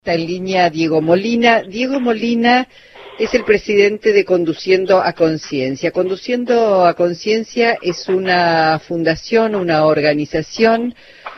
Está en línea Diego Molina. Diego Molina es el presidente de Conduciendo a Conciencia. Conduciendo a Conciencia es una fundación, una organización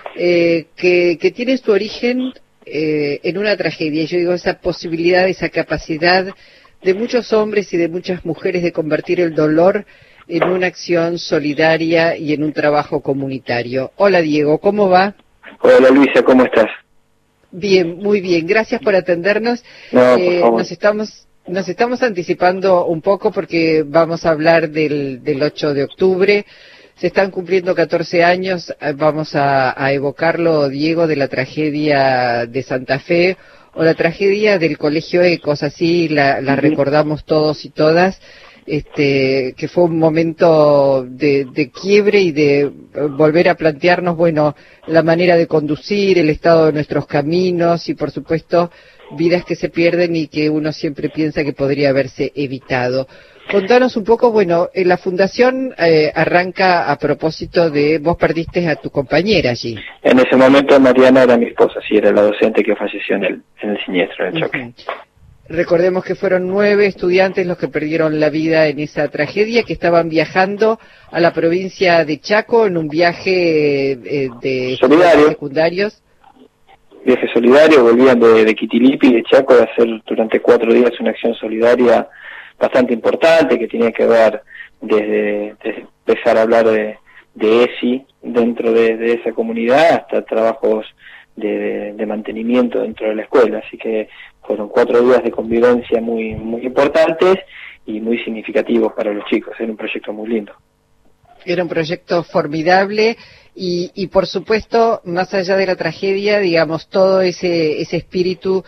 que tiene su origen en una tragedia. Yo digo, esa posibilidad, esa capacidad de muchos hombres y de muchas mujeres de convertir el dolor en una acción solidaria y en un trabajo comunitario. Hola Diego, ¿cómo va? Hola Luisa, ¿cómo estás? Bien, muy bien, gracias por atendernos. No, por favor. Nos estamos anticipando un poco porque vamos a hablar del 8 de octubre. Se están cumpliendo 14 años, vamos a evocarlo, Diego, de la tragedia de Santa Fe o la tragedia del Colegio Ecos, así la recordamos todos y todas. Que fue un momento de quiebre y de volver a plantearnos, bueno, la manera de conducir, el estado de nuestros caminos y, por supuesto, vidas que se pierden y que uno siempre piensa que podría haberse evitado. Contanos un poco, bueno, la fundación arranca a propósito de, vos perdiste a tu compañera allí. En ese momento Mariana era mi esposa, sí, era la docente que falleció en el siniestro, en el choque. Recordemos que fueron 9 estudiantes los que perdieron la vida en esa tragedia, que estaban viajando a la provincia de Chaco en un viaje de solidario, secundarios. Viaje solidario, volvían de Quitilipi, de Chaco, de hacer durante 4 días una acción solidaria bastante importante, que tenía que ver desde empezar a hablar de ESI dentro de esa comunidad hasta trabajos de mantenimiento dentro de la escuela, así que fueron 4 días de convivencia muy importantes y muy significativos para los chicos. Era un proyecto muy lindo. Era un proyecto formidable y por supuesto, más allá de la tragedia, digamos, todo ese espíritu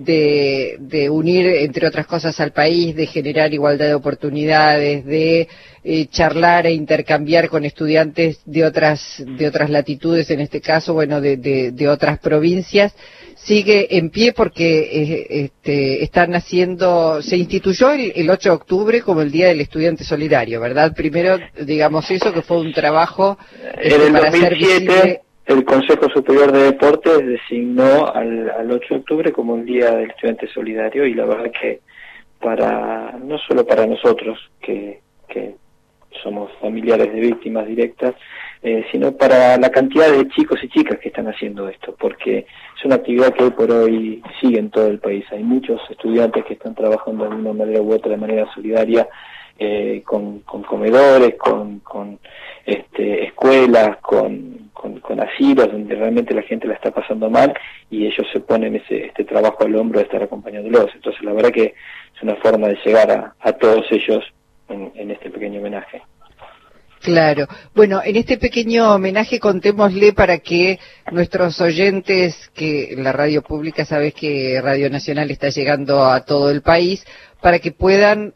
de unir, entre otras cosas, al país, de generar igualdad de oportunidades, de charlar e intercambiar con estudiantes de otras latitudes, en este caso, bueno, de otras provincias, sigue en pie porque están haciendo, se instituyó el 8 de octubre como el Día del Estudiante Solidario, ¿verdad? Primero, digamos eso, que fue un trabajo en el para 2007, hacer visible. El Consejo Superior de Deportes designó al 8 de octubre como el Día del Estudiante Solidario, y la verdad que no solo para nosotros, que somos familiares de víctimas directas, sino para la cantidad de chicos y chicas que están haciendo esto, porque es una actividad que hoy por hoy sigue en todo el país. Hay muchos estudiantes que están trabajando de una manera u otra, de manera solidaria, con comedores, con escuelas, con asilos, donde realmente la gente la está pasando mal, y ellos se ponen este trabajo al hombro de estar acompañándolos. Entonces la verdad que es una forma de llegar a todos ellos en este pequeño homenaje. Claro. Bueno, en este pequeño homenaje contémosle para que nuestros oyentes, que la radio pública, sabes que Radio Nacional está llegando a todo el país, para que puedan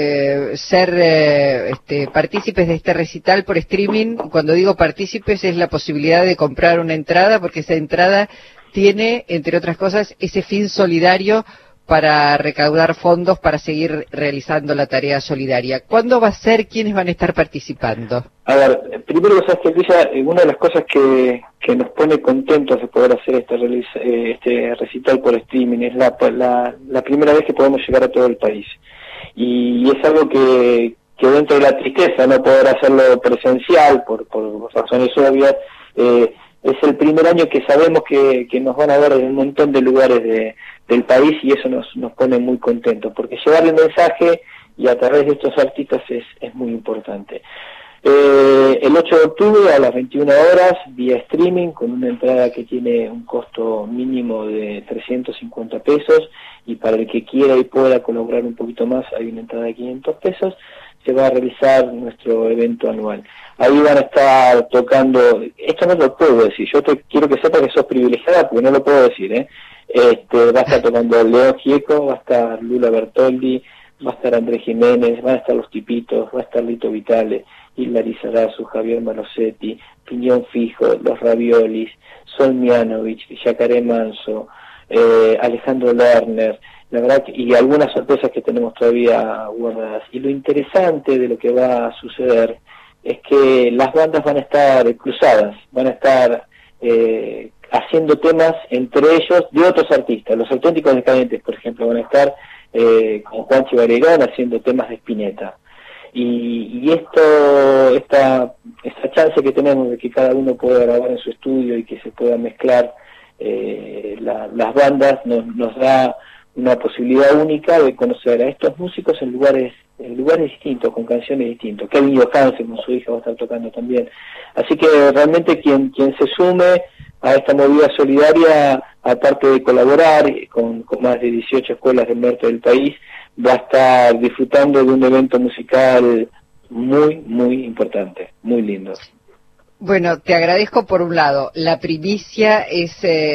ser partícipes de este recital por streaming. Cuando digo partícipes es la posibilidad de comprar una entrada, porque esa entrada tiene, entre otras cosas, ese fin solidario para recaudar fondos para seguir realizando la tarea solidaria. ¿Cuándo va a ser? ¿Quiénes van a estar participando? A ver, primero, sabes que Luisa, una de las cosas que nos pone contentos de poder hacer este recital por streaming es la primera vez que podemos llegar a todo el país. Y es algo que dentro de la tristeza no poder hacerlo presencial por razones obvias, es el primer año que sabemos que nos van a ver en un montón de lugares del país, y eso nos pone muy contentos, porque llevar el mensaje y a través de estos artistas es muy importante. El 8 de octubre a las 21 horas, vía streaming, con una entrada que tiene un costo mínimo de 350 pesos, y para el que quiera y pueda colaborar un poquito más, hay una entrada de 500 pesos, se va a realizar nuestro evento anual. Ahí van a estar tocando, esto no lo puedo decir, yo quiero que sepa que sos privilegiada, porque no lo puedo decir, va a estar tocando León Gieco, va a estar Lula Bertoldi, va a estar Andrés Jiménez, van a estar Los Tipitos, va a estar Lito Vitale, Hilda Lizarazu, Javier Malosetti, Piñón Fijo, Los Raviolis, Sol Mianovich, Yacaré Manso, Alejandro Lerner, la verdad y algunas sorpresas que tenemos todavía guardadas. Y lo interesante de lo que va a suceder es que las bandas van a estar cruzadas, van a estar haciendo temas entre ellos de otros artistas. Los Auténticos Decadentes, por ejemplo, van a estar con Juanchi Barragán haciendo temas de Spinetta. Y esta chance que tenemos de que cada uno pueda grabar en su estudio y que se pueda mezclar las bandas nos da una posibilidad única de conocer a estos músicos en lugares distintos, con canciones distintas. Kevin Johansen con su hija va a estar tocando también. Así que realmente quien se sume a esta movida solidaria, aparte de colaborar con más de 18 escuelas del norte del país, va a estar disfrutando de un evento musical muy, muy importante, muy lindo. Bueno, te agradezco por un lado. La primicia es,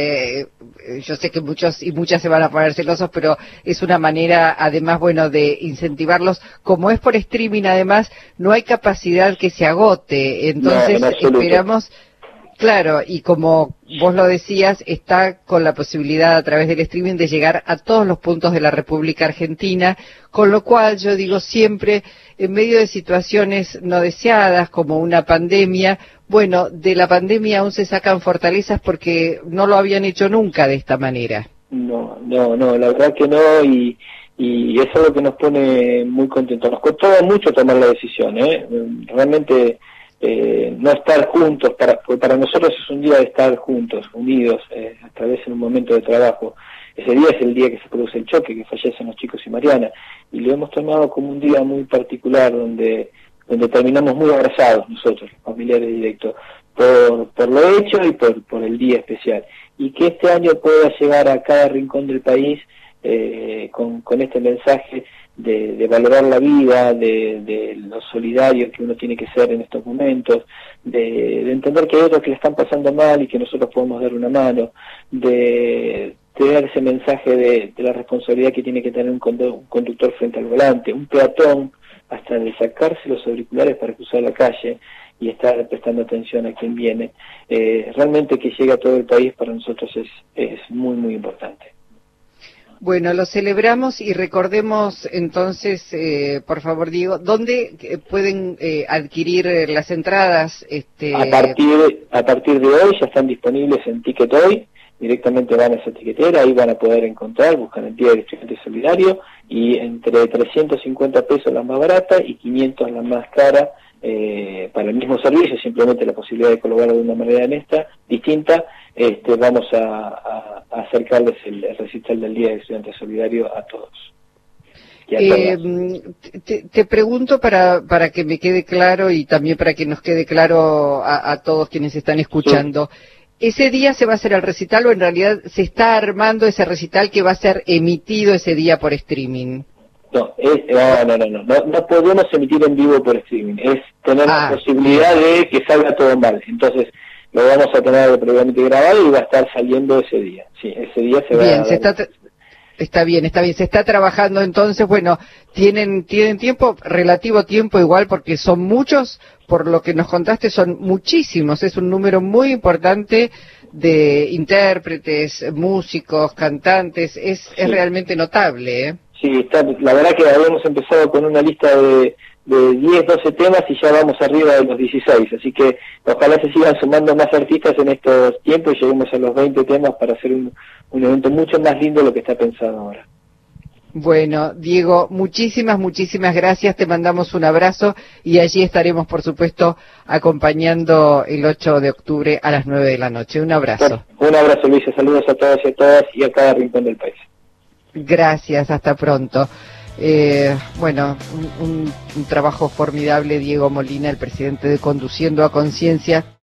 yo sé que muchos y muchas se van a poner celosos, pero es una manera, además, bueno, de incentivarlos. Como es por streaming, además, no hay capacidad que se agote. Entonces, esperamos... Claro, y como vos lo decías, está con la posibilidad a través del streaming de llegar a todos los puntos de la República Argentina, con lo cual yo digo siempre, en medio de situaciones no deseadas como una pandemia, bueno, de la pandemia aún se sacan fortalezas porque no lo habían hecho nunca de esta manera. No, la verdad que no, y es algo que nos pone muy contentos. Nos costó mucho tomar la decisión, realmente... no estar juntos, para nosotros es un día de estar juntos, unidos, tal vez en un momento de trabajo. Ese día es el día que se produce el choque, que fallecen los chicos y Mariana, y lo hemos tomado como un día muy particular, donde terminamos muy abrazados nosotros, los familiares directos, por lo hecho y por el día especial. Y que este año pueda llegar a cada rincón del país con este mensaje de valorar la vida, de lo solidario que uno tiene que ser en estos momentos, de entender que hay otros que le están pasando mal y que nosotros podemos dar una mano, de tener ese mensaje de la responsabilidad que tiene que tener un conductor frente al volante, un peatón, hasta de sacarse los auriculares para cruzar la calle y estar prestando atención a quien viene. Realmente que llegue a todo el país para nosotros es muy, muy importante. Bueno, lo celebramos y recordemos entonces, por favor, Diego, ¿dónde pueden adquirir las entradas? A partir de hoy ya están disponibles en Ticket Hoy, directamente van a esa tiquetera, ahí van a poder encontrar, buscan el Día del Estudiante Solidario, y entre 350 pesos la más barata y 500 la más cara, para el mismo servicio, simplemente la posibilidad de colaborar de una manera distinta, vamos a acercarles el recital del Día del Estudiante Solidario a todos. Te pregunto para que me quede claro y también para que nos quede claro a todos quienes están escuchando. Sí. ¿Ese día se va a hacer el recital o en realidad se está armando ese recital que va a ser emitido ese día por streaming? No podemos emitir en vivo por streaming, es tener la posibilidad de que salga todo mal, entonces lo vamos a tener previamente grabado y va a estar saliendo ese día, sí, ese día se va a dar... Está bien, se está trabajando entonces, bueno, tienen tiempo, relativo tiempo igual porque son muchos, por lo que nos contaste son muchísimos, es un número muy importante de intérpretes, músicos, cantantes, es realmente notable, ¿eh? Sí, la verdad que habíamos empezado con una lista de 10, 12 temas y ya vamos arriba de los 16, así que ojalá se sigan sumando más artistas en estos tiempos y lleguemos a los 20 temas para hacer un evento mucho más lindo de lo que está pensado ahora. Bueno, Diego, muchísimas gracias, te mandamos un abrazo y allí estaremos, por supuesto, acompañando el 8 de octubre a las 9 de la noche. Un abrazo. Un abrazo, Luisa, saludos a todos y a todas y a cada rincón del país. Gracias, hasta pronto. Bueno, un trabajo formidable, Diego Molina, el presidente de Conduciendo a Conciencia.